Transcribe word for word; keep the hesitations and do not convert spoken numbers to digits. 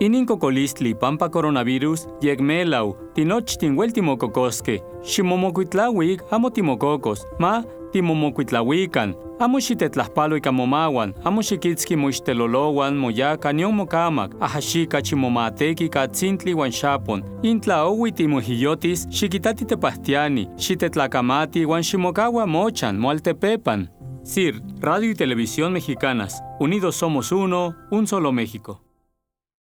Inin cocolistli pampa coronavirus yegmelau, tinochtin hueltimococoske, ximomocuitlauic amo timococos, ma timomocuitlahuican, amo xitetlahpalo ika momawan, amo xiquitzki moixtelolowan, moyaca, nion mocamac, ajaxica chimomateki ka tzintli wan xapon, intla owi timojiyotis, xiquitati tepahtiani, xitetlacamati wan ximocaua mochan, moaltepepan. C I R, Radio y Televisión Mexicanas, unidos somos uno, un solo México.